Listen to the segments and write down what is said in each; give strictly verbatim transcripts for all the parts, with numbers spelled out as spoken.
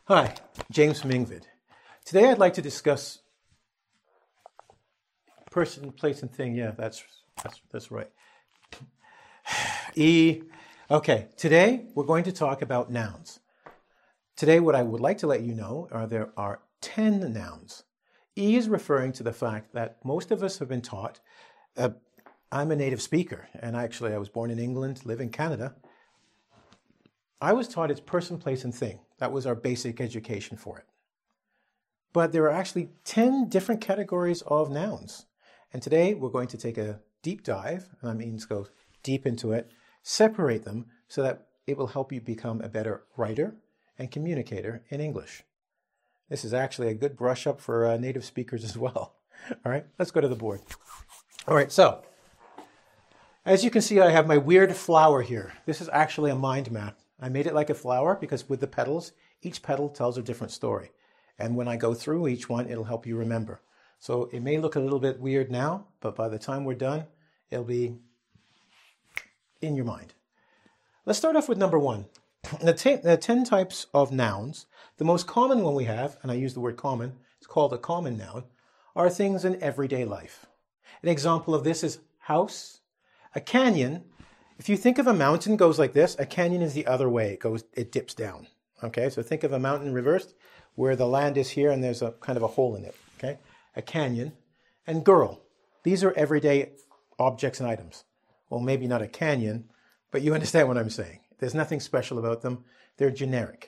Hi, James from Ingvid. Today I'd like to discuss person, place, and thing. Yeah, that's that's that's right. E. Okay, today we're going to talk about nouns. Today what I would like to let you know are there are ten nouns. E is referring to the fact that most of us have been taught. Uh, I'm a native speaker, and actually I was born in England, live in Canada. I was taught it's person, place, and thing. That was our basic education for it. But there are actually ten different categories of nouns. And today we're going to take a deep dive, and that means go deep into it, separate them so that it will help you become a better writer and communicator in English. This is actually a good brush up for uh, native speakers as well. All right, let's go to the board. All right, so as you can see, I have my weird flower here. This is actually a mind map. I made it like a flower because with the petals, each petal tells a different story. And when I go through each one, it'll help you remember. So it may look a little bit weird now, but by the time we're done, it'll be in your mind. Let's start off with number one. The, ten, the ten types of nouns, the most common one we have, and I use the word common, it's called a common noun, are things in everyday life. An example of this is house, a canyon. If you think of a mountain goes like this, a canyon is the other way. It goes, it dips down. Okay, so think of a mountain reversed, where the land is here and there's a kind of a hole in it. Okay, a canyon. And girl. These are everyday objects and items. Well, maybe not a canyon, but you understand what I'm saying. There's nothing special about them. They're generic.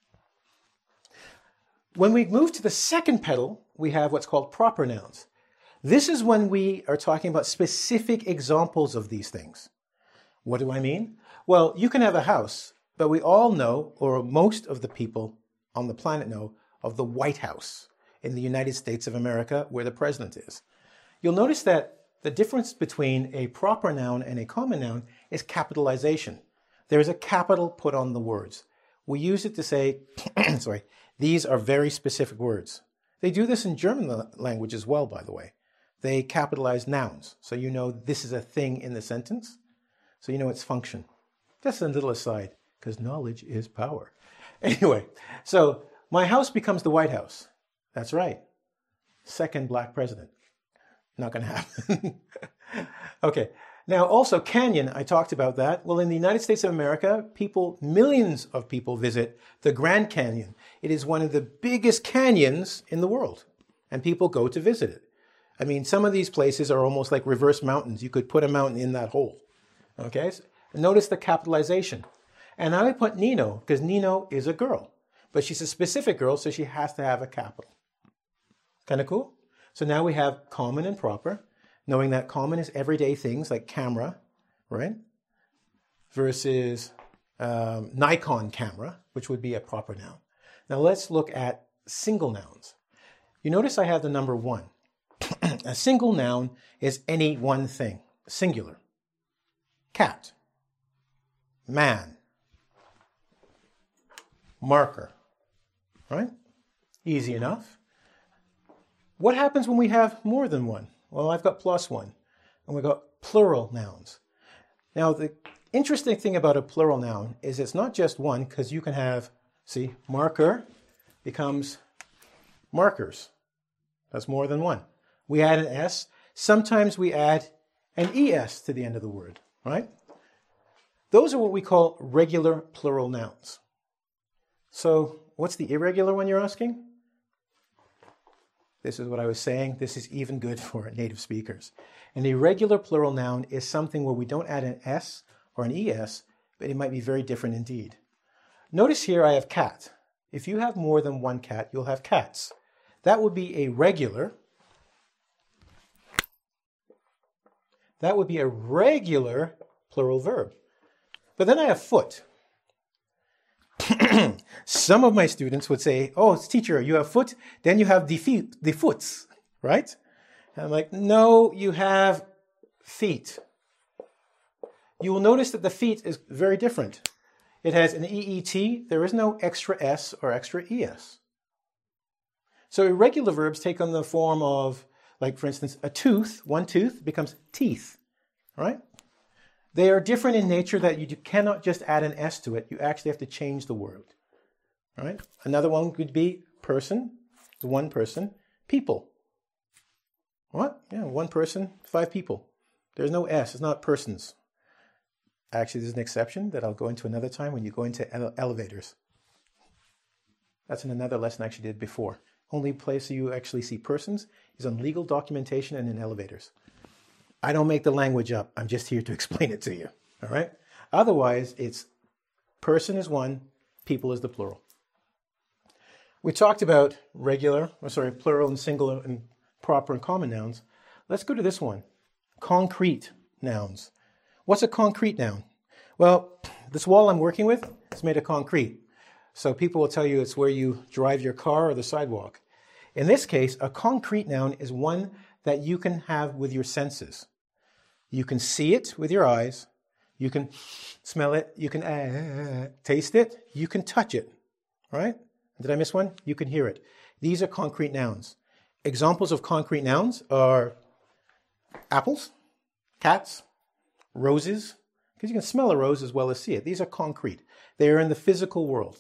When we move to the second petal, we have what's called proper nouns. This is when we are talking about specific examples of these things. What do I mean? Well, you can have a house, but we all know, or most of the people on the planet know, of the White House in the United States of America, where the president is. You'll notice that the difference between a proper noun and a common noun is capitalization. There is a capital put on the words. We use it to say, sorry, these are very specific words. They do this in German language as well, by the way. They capitalize nouns, so you know this is a thing in the sentence. So you know its function. Just a little aside, because knowledge is power. Anyway, so my house becomes the White House. That's right. Second black president. Not going to happen. Okay. Now also canyon, I talked about that. Well, in the United States of America, people, millions of people visit the Grand Canyon. It is one of the biggest canyons in the world, and people go to visit it. I mean, some of these places are almost like reverse mountains. You could put a mountain in that hole. Okay, so notice the capitalization. And I would put Nino, because Nino is a girl. But she's a specific girl, so she has to have a capital. Kind of cool? So now we have common and proper, knowing that common is everyday things like camera, right? Versus um, Nikon camera, which would be a proper noun. Now let's look at single nouns. You notice I have the number one. A single noun is any one thing, singular. Cat, man, marker, right? Easy enough. What happens when we have more than one? Well, I've got plus one, and we've got plural nouns. Now, the interesting thing about a plural noun is it's not just one, because you can have, see, marker becomes markers. That's more than one. We add an S. Sometimes we add an E S to the end of the word. Right? Those are what we call regular plural nouns. So what's the irregular one you're asking? This is what I was saying. This is even good for native speakers. An irregular plural noun is something where we don't add an S or an E S, but it might be very different indeed. Notice here I have cat. If you have more than one cat, you'll have cats. That would be a regular That would be a regular plural verb. But then I have foot. Some of my students would say, oh, teacher, you have foot, then you have the feet, the foots, right? And I'm like, no, you have feet. You will notice that the feet is very different. It has an E E T. There is no extra S or extra E S. So irregular verbs take on the form of, like, for instance, a tooth, one tooth becomes teeth, right? They are different in nature that you cannot just add an S to it. You actually have to change the word, All right. Another one could be person, one person, people. What? Yeah, one person, five people. There's no S. It's not persons. Actually, there's an exception that I'll go into another time when you go into ele- elevators. That's in another lesson I actually did before. Only place you actually see persons is on legal documentation and in elevators. I don't make the language up. I'm just here to explain it to you. All right? Otherwise, it's person is one, people is the plural. We talked about regular, or sorry, plural and singular and proper and common nouns. Let's go to this one. Concrete nouns. What's a concrete noun? Well, this wall I'm working with is made of concrete. So people will tell you it's where you drive your car or the sidewalk. In this case, a concrete noun is one that you can have with your senses. You can see it with your eyes. You can smell it. You can uh, taste it. You can touch it. Right? Did I miss one? You can hear it. These are concrete nouns. Examples of concrete nouns are apples, cats, roses, because you can smell a rose as well as see it. These are concrete. They are in the physical world.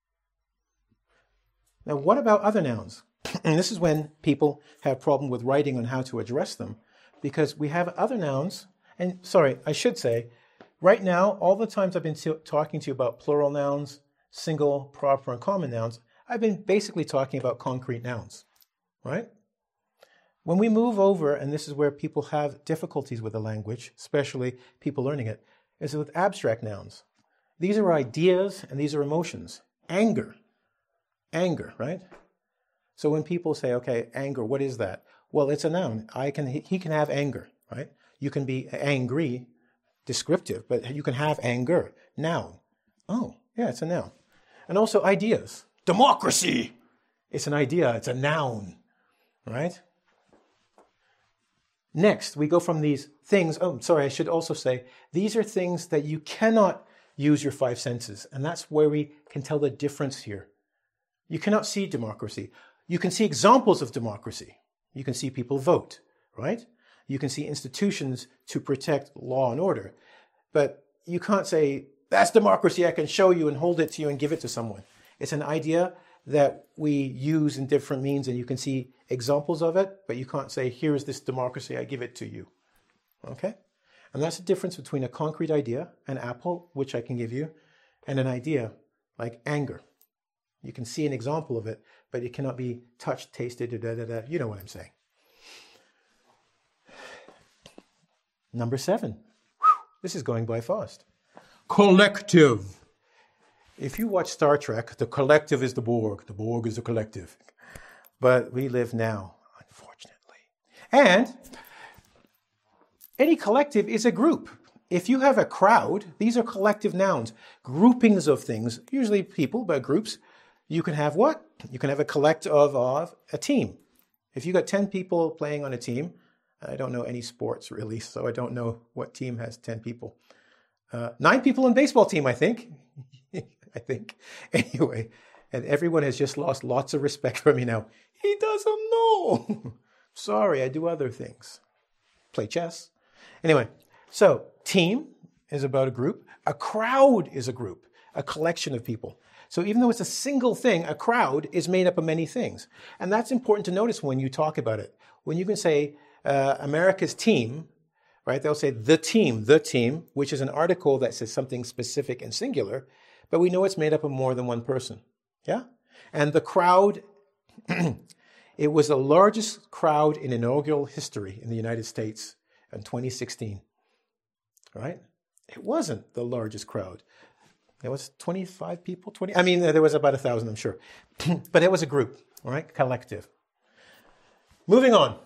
Now, what about other nouns? And this is when people have problem with writing on how to address them, because we have other nouns. And sorry, I should say, right now, all the times I've been t- talking to you about plural nouns, single, proper, and common nouns, I've been basically talking about concrete nouns, right? When we move over, and this is where people have difficulties with the language, especially people learning it, is with abstract nouns. These are ideas and these are emotions. Anger. Anger, right? So when people say, okay, anger, what is that? Well, it's a noun. I can, he can have anger, right? You can be angry, descriptive, but you can have anger, noun. Oh, yeah, it's a noun. And also ideas. Democracy. It's an idea. It's a noun, right? Next, we go from these things. Oh, sorry, I should also say, these are things that you cannot use your five senses. And that's where we can tell the difference here. You cannot see democracy. You can see examples of democracy. You can see people vote, right? You can see institutions to protect law and order. But you can't say, that's democracy, I can show you and hold it to you and give it to someone. It's an idea that we use in different means, and you can see examples of it, but you can't say, here is this democracy, I give it to you. Okay? And that's the difference between a concrete idea, an apple, which I can give you, and an idea like anger. You can see an example of it, but it cannot be touched, tasted, da, da, da. You know what I'm saying. Number seven. Whew, this is going by fast. Collective. If you watch Star Trek, the collective is the Borg. The Borg is the collective. But we live now, unfortunately. And any collective is a group. If you have a crowd, these are collective nouns, groupings of things, usually people, but groups. You can have what? You can have a collective of, of a team. If you got ten people playing on a team, I don't know any sports really, so I don't know what team has ten people. Uh, nine people in baseball team, I think. I think. Anyway, and everyone has just lost lots of respect for me now. He doesn't know. Sorry, I do other things. Play chess. Anyway, so team is about a group. A crowd is a group, a collection of people. So even though it's a single thing, a crowd is made up of many things. And that's important to notice when you talk about it. When you can say uh, America's team, right? They'll say the team, the team, which is an article that says something specific and singular, but we know it's made up of more than one person. Yeah? And the crowd, it was the largest crowd in inaugural history in the United States in twenty sixteen. Right? It wasn't the largest crowd. There was twenty-five people, twenty. I mean, there was about a thousand, I'm sure. But it was a group, all right? Collective. Moving on.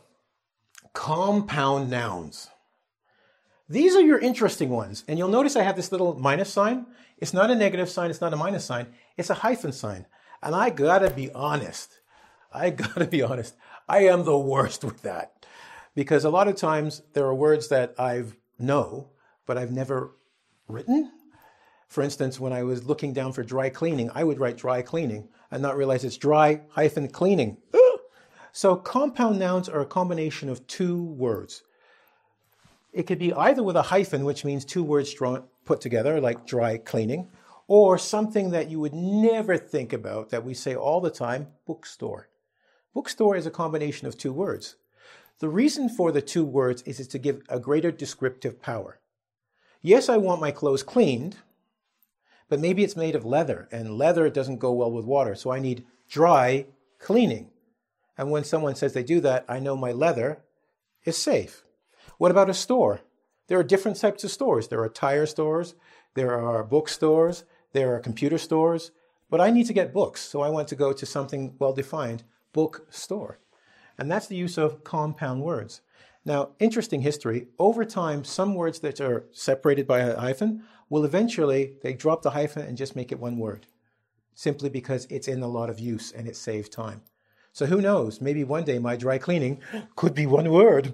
Compound nouns. These are your interesting ones. And you'll notice I have this little minus sign. It's not a negative sign. It's not a minus sign. It's a hyphen sign. And I gotta be honest. I gotta be honest. I am the worst with that. Because a lot of times there are words that I know, but I've never written. For instance, when I was looking down for dry cleaning, I would write dry cleaning and not realize it's dry hyphen cleaning. So compound nouns are a combination of two words. It could be either with a hyphen, which means two words drawn, put together, like dry cleaning, Or something that you would never think about that we say all the time, bookstore. Bookstore is a combination of two words. The reason for the two words is, is to give a greater descriptive power. Yes, I want my clothes cleaned, but maybe it's made of leather, and leather doesn't go well with water, so I need dry cleaning. And when someone says they do that, I know my leather is safe. What about a store? There are different types of stores. There are tire stores, there are bookstores, there are computer stores, but I need to get books, so I want to go to something well-defined, bookstore. And that's the use of compound words. Now, interesting history, over time, some words that are separated by a hyphen will eventually, they drop the hyphen and just make it one word, simply because it's in a lot of use and it saves time. So who knows, maybe one day my dry cleaning could be one word.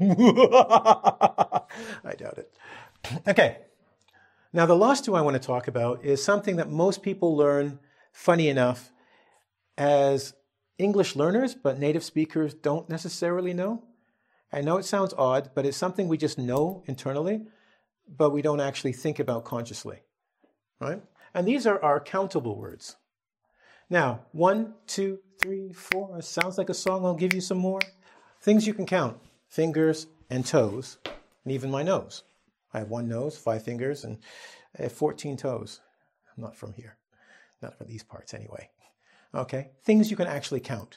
I doubt it. Okay. Now, the last two I want to talk about is something that most people learn, funny enough, as English learners, but native speakers don't necessarily know. I know it sounds odd, but it's something we just know internally, but we don't actually think about consciously, right? And these are our countable words. Now, one, two, three, four, it sounds like a song. I'll give you some more. Things you can count, fingers and toes, and even my nose. I have one nose, five fingers, and I have fourteen toes. I'm not from here. Not from these parts anyway. Okay, things you can actually count.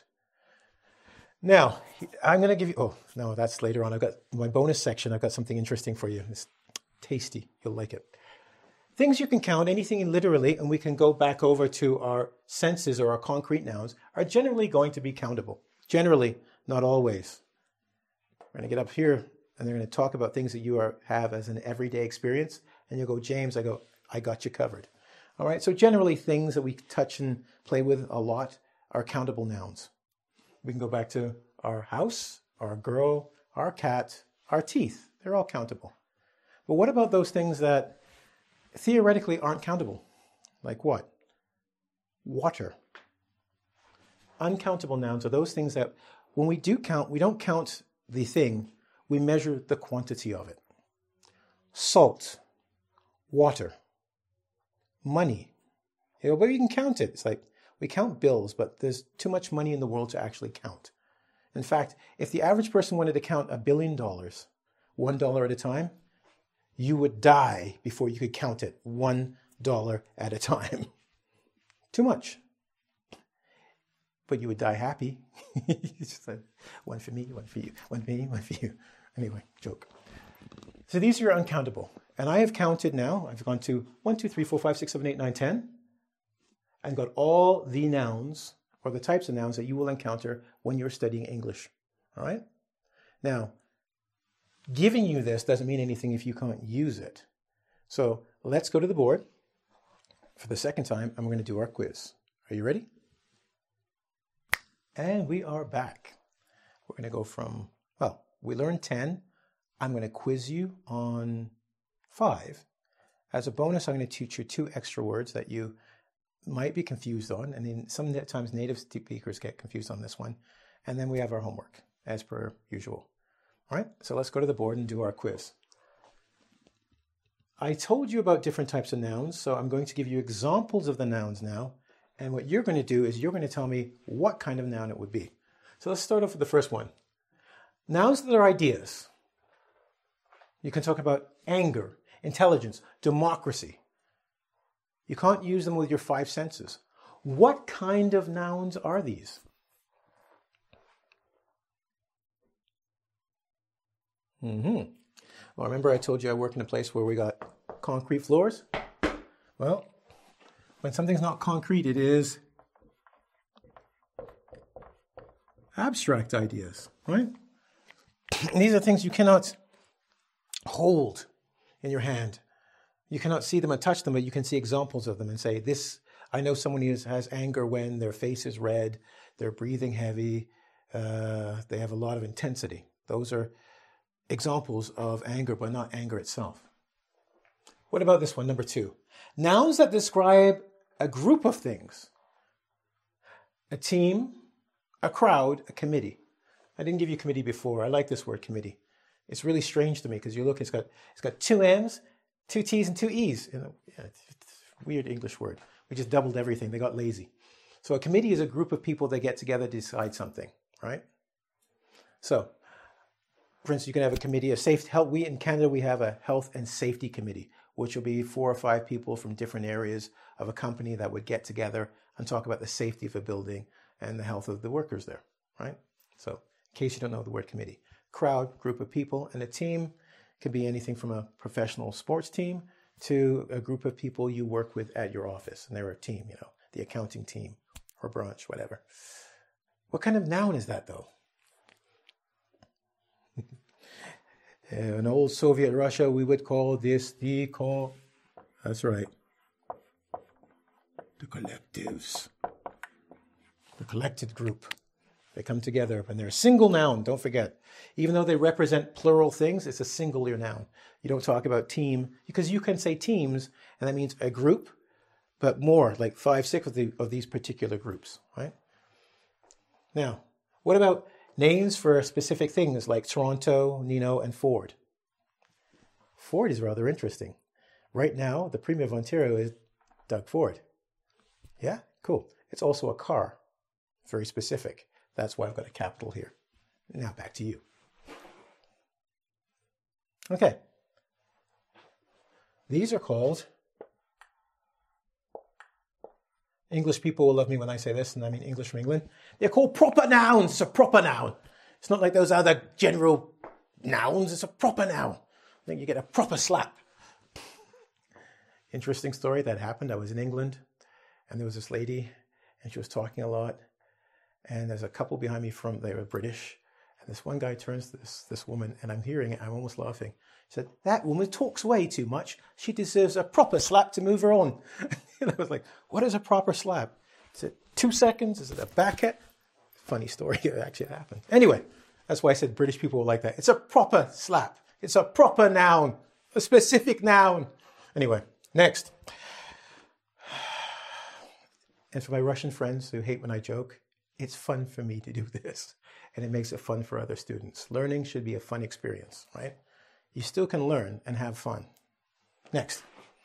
Now, I'm going to give you, oh, no, that's later on. I've got my bonus section. I've got something interesting for you. It's tasty. You'll like it. Things you can count, anything literally, and we can go back over to our senses or our concrete nouns, are generally going to be countable. Generally, not always. We're going to get up here, and they're going to talk about things that you are, have as an everyday experience, and you'll go, James, I go, I got you covered. All right, so generally things that we touch and play with a lot are countable nouns. We can go back to our house, our girl, our cat, our teeth. They're all countable. But what about those things that theoretically aren't countable? Like what? Water. Uncountable nouns are those things that when we do count, we don't count the thing, we measure the quantity of it. Salt, water, money. You know, but you can count it. It's like we count bills, but there's too much money in the world to actually count. In fact, if the average person wanted to count a billion dollars, one dollar at a time, you would die before you could count it one dollar at a time. Too much. But you would die happy. It's just like, one for me, one for you, one for me, one for you. Anyway, joke. So these are uncountable. And I have counted now. I've gone to one, two, three, four, five, six, seven, eight, nine, ten. And got all the nouns or the types of nouns that you will encounter when you're studying English. All right? Now, giving you this doesn't mean anything if you can't use it. So let's go to the board for the second time, and we're going to do our quiz. Are you ready? And we are back. We're going to go from, well, we learned ten. I'm going to quiz you on five. As a bonus, I'm going to teach you two extra words that you might be confused on. And then sometimes native speakers get confused on this one. And then we have our homework, as per usual. All right, so let's go to the board and do our quiz. I told you about different types of nouns, so I'm going to give you examples of the nouns now. And what you're going to do is you're going to tell me what kind of noun it would be. So let's start off with the first one. Nouns that are ideas. You can talk about anger, intelligence, democracy. You can't use them with your five senses. What kind of nouns are these? Mm-hmm. Well, remember I told you I work in a place where we got concrete floors? Well, when something's not concrete, it is abstract ideas, right? And these are things you cannot hold in your hand. You cannot see them and touch them, but you can see examples of them and say, this, I know someone who has anger when their face is red, they're breathing heavy, uh, they have a lot of intensity. Those are examples of anger, but not anger itself. What about this one, number two? Nouns that describe a group of things. A team, a crowd, a committee. I didn't give you committee before. I like this word committee. It's really strange to me because you look, it's got it's got two M's, two T's, and two E's. You know, yeah, weird English word. We just doubled everything. They got lazy. So a committee is a group of people that get together to decide something, right? So, for instance, you can have a committee of safety. Health. We in Canada, we have a health and safety committee, which will be four or five people from different areas of a company that would get together and talk about the safety of a building and the health of the workers there, right? So, in case you don't know the word committee, crowd, group of people, and a team can be anything from a professional sports team to a group of people you work with at your office, and they're a team, you know, the accounting team or branch, whatever. What kind of noun is that, though? In old Soviet Russia, we would call this the call. That's right. The collectives. The collected group. They come together and they're a single noun, don't forget. Even though they represent plural things, it's a singular noun. You don't talk about team, because you can say teams, and that means a group, but more, like five, six of, the, of these particular groups, right? Now, what about names for specific things like Toronto, Nino, and Ford? Ford is rather interesting. Right now, the Premier of Ontario is Doug Ford. Yeah, cool. It's also a car. Very specific. That's why I've got a capital here. Now back to you. Okay. These are called, English people will love me when I say this, and I mean English from England. They're called proper nouns. It's a proper noun. It's not like those other general nouns. It's a proper noun. Then you get a proper slap. Interesting story that happened. I was in England, and there was this lady, and she was talking a lot. And there's a couple behind me from, they were British. And this one guy turns to this, this woman, and I'm hearing it. I'm almost laughing. He said, "That woman talks way too much. She deserves a proper slap to move her on." And I was like, what is a proper slap? Is it two seconds? Is it a backhand? Funny story. It actually happened. Anyway, that's why I said British people will like that. It's a proper slap. It's a proper noun. A specific noun. Anyway, next. And for my Russian friends who hate when I joke, it's fun for me to do this, and it makes it fun for other students. Learning should be a fun experience, right? You still can learn and have fun. Next.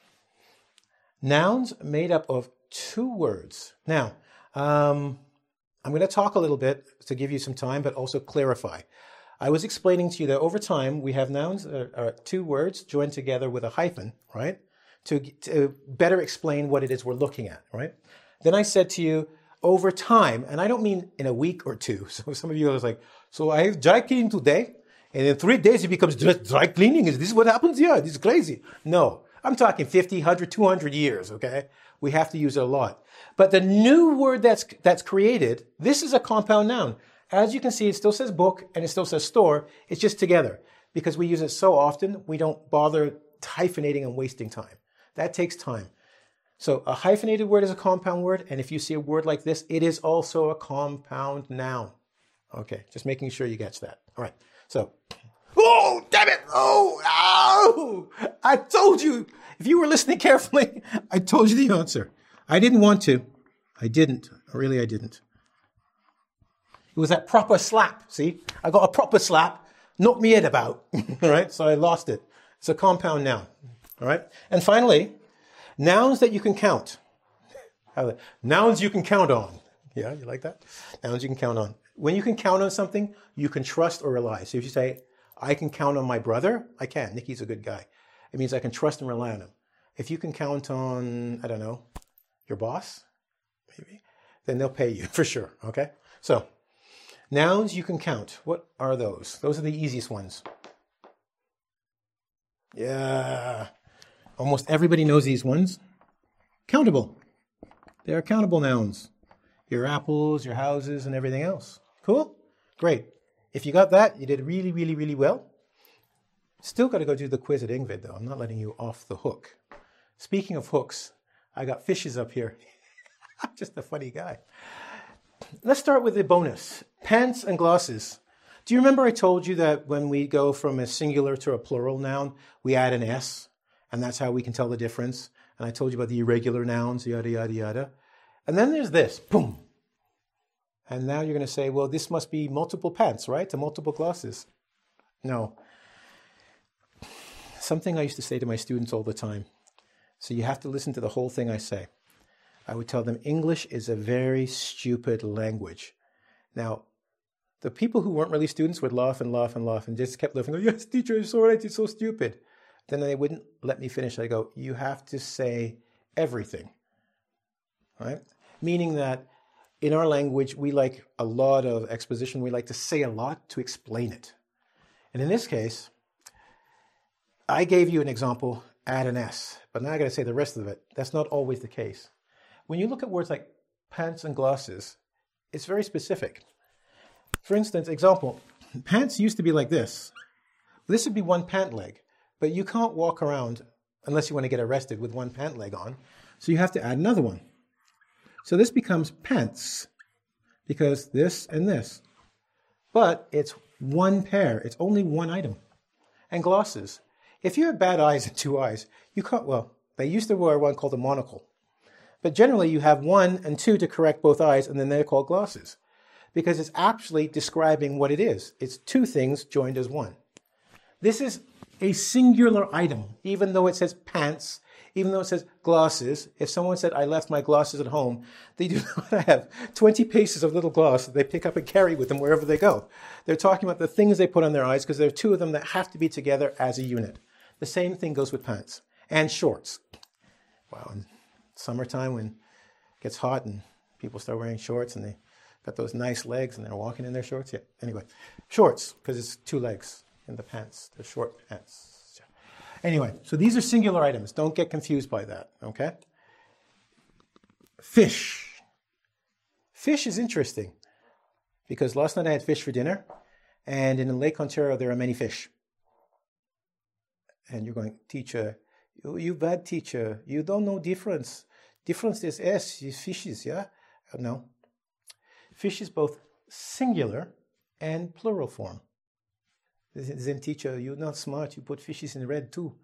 Nouns made up of two words. Now, um, I'm going to talk a little bit to give you some time, but also clarify. I was explaining to you that over time, we have nouns, uh, uh, two words joined together with a hyphen, right? To, to better explain what it is we're looking at, right? Then I said to you, over time, and I don't mean in a week or two. So some of you are like, so I have dry cleaning today, and in three days it becomes dry cleaning. Is this what happens? Yeah, this is crazy. No, I'm talking fifty, one hundred, two hundred years, okay? We have to use it a lot. But the new word that's that's created, this is a compound noun. As you can see, it still says book and it still says store. It's just together. Because we use it so often, we don't bother hyphenating and wasting time. That takes time. So a hyphenated word is a compound word, and if you see a word like this, it is also a compound noun. Okay, just making sure you catch that. All right, so, oh, damn it, oh, oh, I told you. If you were listening carefully, I told you the answer. I didn't want to. I didn't, really I didn't. It was that proper slap, see? I got a proper slap, knocked me head about, all right? So I lost it. It's a compound noun, all right? And finally, nouns that you can count. Nouns you can count on. Yeah, you like that? Nouns you can count on. When you can count on something, you can trust or rely. So if you say, I can count on my brother, I can. Nicky's a good guy. It means I can trust and rely on him. If you can count on, I don't know, your boss, maybe, then they'll pay you for sure, okay? So, nouns you can count. What are those? Those are the easiest ones. Yeah. Almost everybody knows these ones. Countable. They're countable nouns. Your apples, your houses, and everything else. Cool? Great. If you got that, you did really, really, really well. Still got to go do the quiz at Ingvid, though. I'm not letting you off the hook. Speaking of hooks, I got fishes up here. I'm just a funny guy. Let's start with the bonus. Pants and glasses. Do you remember I told you that when we go from a singular to a plural noun, we add an S? And that's how we can tell the difference. And I told you about the irregular nouns, yada, yada, yada. And then there's this, boom. And now you're going to say, well, this must be multiple pants, right? To multiple glasses. No. Something I used to say to my students all the time. So you have to listen to the whole thing I say. I would tell them English is a very stupid language. Now, the people who weren't really students would laugh and laugh and laugh and just kept laughing. Oh, yes, teacher, it's all right. It's so stupid. Then they wouldn't let me finish. I go, you have to say everything, right? Meaning that in our language, we like a lot of exposition. We like to say a lot to explain it. And in this case, I gave you an example, add an S, but now I got to say the rest of it. That's not always the case. When you look at words like pants and glasses, it's very specific. For instance, example, pants used to be like this. This would be one pant leg, but you can't walk around unless you want to get arrested with one pant leg on. So you have to add another one. So this becomes pants because this and this. But it's one pair. It's only one item. And glasses. If you have bad eyes and two eyes, you can't, well, they used to wear one called a monocle. But generally you have one and two to correct both eyes, and then they're called glasses. Because it's actually describing what it is. It's two things joined as one. This is a singular item, even though it says pants, even though it says glasses. If someone said, I left my glasses at home, they do not have twenty pieces of little glass that they pick up and carry with them wherever they go. They're talking about the things they put on their eyes because there are two of them that have to be together as a unit. The same thing goes with pants and shorts. Wow, in summertime when it gets hot and people start wearing shorts and they got those nice legs and they're walking in their shorts. Yeah, anyway, shorts, because it's two legs in the pants. They're short pants. Anyway, so these are singular items. Don't get confused by that, okay? Fish. Fish is interesting because last night I had fish for dinner, and in Lake Ontario there are many fish. And you're going, teacher, you, you bad teacher. You don't know difference. Difference is S, is fishes, yeah? No. Fish is both singular and plural form. Then teacher, you're not smart. You put fishes in red too.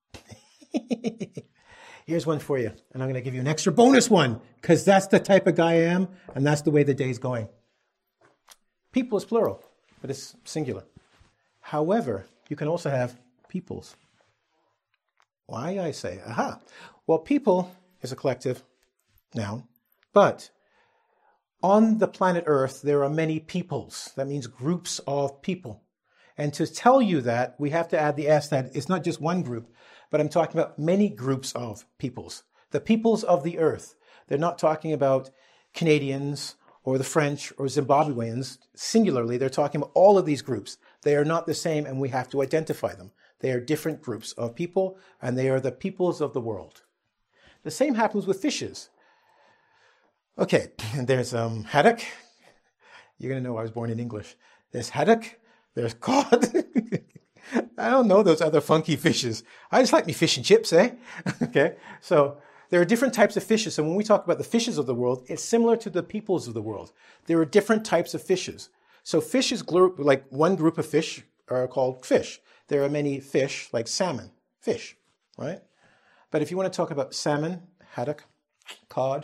Here's one for you. And I'm going to give you an extra bonus one because that's the type of guy I am and that's the way the day's going. People is plural, but it's singular. However, you can also have peoples. Why, I say? Aha. Well, people is a collective noun, but on the planet Earth, there are many peoples. That means groups of people. And to tell you that, we have to add the S that it's not just one group, but I'm talking about many groups of peoples. The peoples of the earth. They're not talking about Canadians or the French or Zimbabweans. Singularly, they're talking about all of these groups. They are not the same, and we have to identify them. They are different groups of people, and they are the peoples of the world. The same happens with fishes. Okay, there's um, haddock. You're going to know I was born in English. There's haddock. There's cod. I don't know those other funky fishes. I just like me fish and chips, eh? Okay, so there are different types of fishes. So when we talk about the fishes of the world, it's similar to the peoples of the world. There are different types of fishes. So fishes, like one group of fish are called fish. There are many fish, like salmon, fish, right? But if you want to talk about salmon, haddock, cod,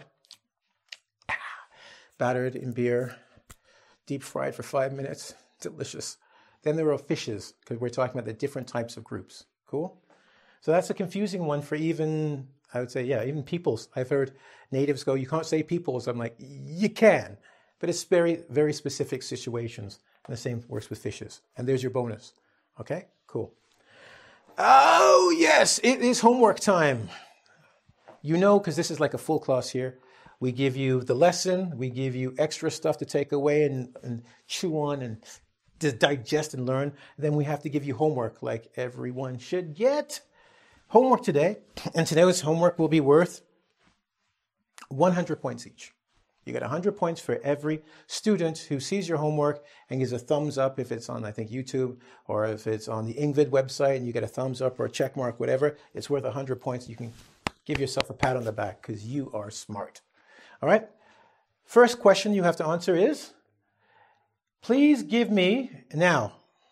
battered in beer, deep fried for five minutes, delicious. Then there are fishes, because we're talking about the different types of groups. Cool? So that's a confusing one for even, I would say, yeah, even peoples. I've heard natives go, you can't say peoples. I'm like, you can. But it's very, very specific situations. And the same works with fishes. And there's your bonus. Okay? Cool. Oh, yes, it is homework time. You know, because this is like a full class here. We give you the lesson. We give you extra stuff to take away and, and chew on and to digest and learn. Then we have to give you homework like everyone should get. Homework today. And today's homework will be worth one hundred points each. You get one hundred points for every student who sees your homework and gives a thumbs up if it's on, I think, YouTube, or if it's on the Ingvid website and you get a thumbs up or a check mark, whatever. It's worth one hundred points. You can give yourself a pat on the back because you are smart. All right? First question you have to answer is, please give me, now,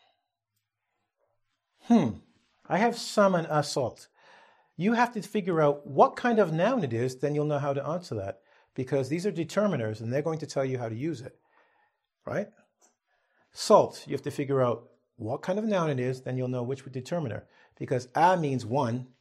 hmm, I have some and assault. You have to figure out what kind of noun it is, then you'll know how to answer that. Because these are determiners, and they're going to tell you how to use it, right? Salt, you have to figure out what kind of noun it is, then you'll know which determiner. Because a means one,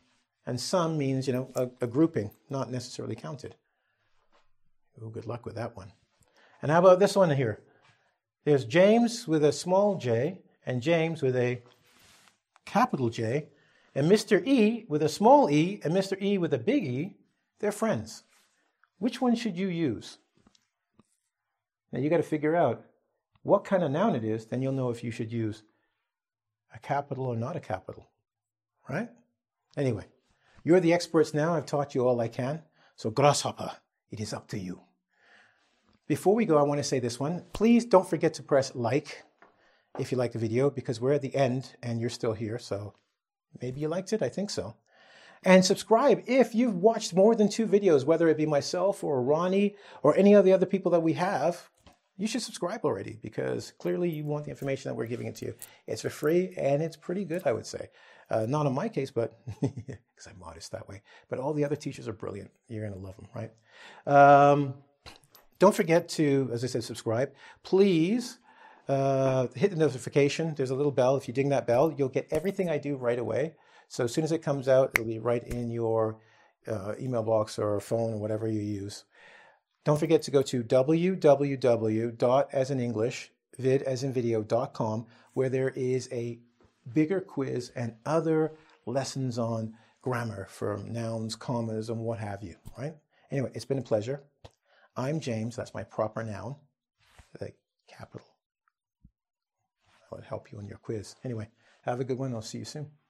And some means, you know, a, a grouping, not necessarily counted. Oh, good luck with that one. And how about this one here? There's James with a small j and James with a capital J, and Mister E with a small e and Mister E with a big E. They're friends. Which one should you use? Now you got to figure out what kind of noun it is, then you'll know if you should use a capital or not a capital, right? Anyway, you're the experts now. I've taught you all I can. So grasshopper, it is up to you. Before we go, I want to say this one. Please don't forget to press like if you like the video, because we're at the end and you're still here. So maybe you liked it. I think so. And subscribe if you've watched more than two videos, whether it be myself or Ronnie or any of the other people that we have. You should subscribe already, because clearly you want the information that we're giving it to you. It's for free and it's pretty good, I would say. Uh, not in my case, but because I'm modest that way. But all the other teachers are brilliant. You're going to love them, right? Um, don't forget to, as I said, subscribe. Please uh, hit the notification. There's a little bell. If you ding that bell, you'll get everything I do right away. So as soon as it comes out, it'll be right in your uh, email box or phone or whatever you use. Don't forget to go to w w w dot as in English, vid as in video dot com, where there is a bigger quiz and other lessons on grammar for nouns, commas, and what have you, right? Anyway, it's been a pleasure. I'm James. That's my proper noun, the capital. That would help you in your quiz. Anyway, have a good one. I'll see you soon.